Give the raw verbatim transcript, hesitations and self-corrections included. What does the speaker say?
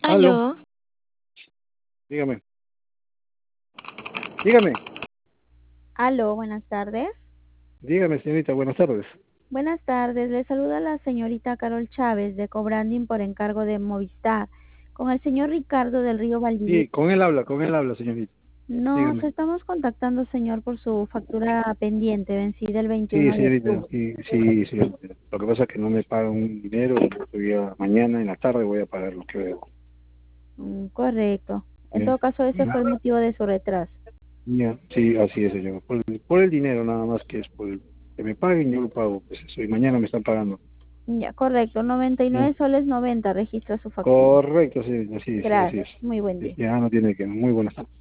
Aló, Aló, dígame, dígame, aló, buenas tardes. dígame, señorita, buenas tardes. Buenas tardes, le saluda la señorita Carol Chávez de Cobranding por encargo de Movistar. Con el señor Ricardo del Río Valdivia. Sí, con él habla, con él habla, señorita. Nos Dígame. estamos contactando, señor, por su factura pendiente vencida el Sí, veintiuno de señorita, octubre. sí, sí, señorita. Lo que pasa es que no me pagan un dinero, voy a, mañana en la tarde voy a pagar lo que debo. Mm, correcto. En Bien. todo caso, ese Ya, fue el motivo de su retraso. ya, sí, así es, señor. Por el, por el dinero nada más que es por el, que me paguen, yo lo pago, pues eso, y mañana me están pagando. Ya, correcto. noventa y Ya. nueve soles noventa registra su factura. Correcto, sí, así es, así es. Gracias. Muy buen Sí, día. ya no tiene que, muy buenas tardes.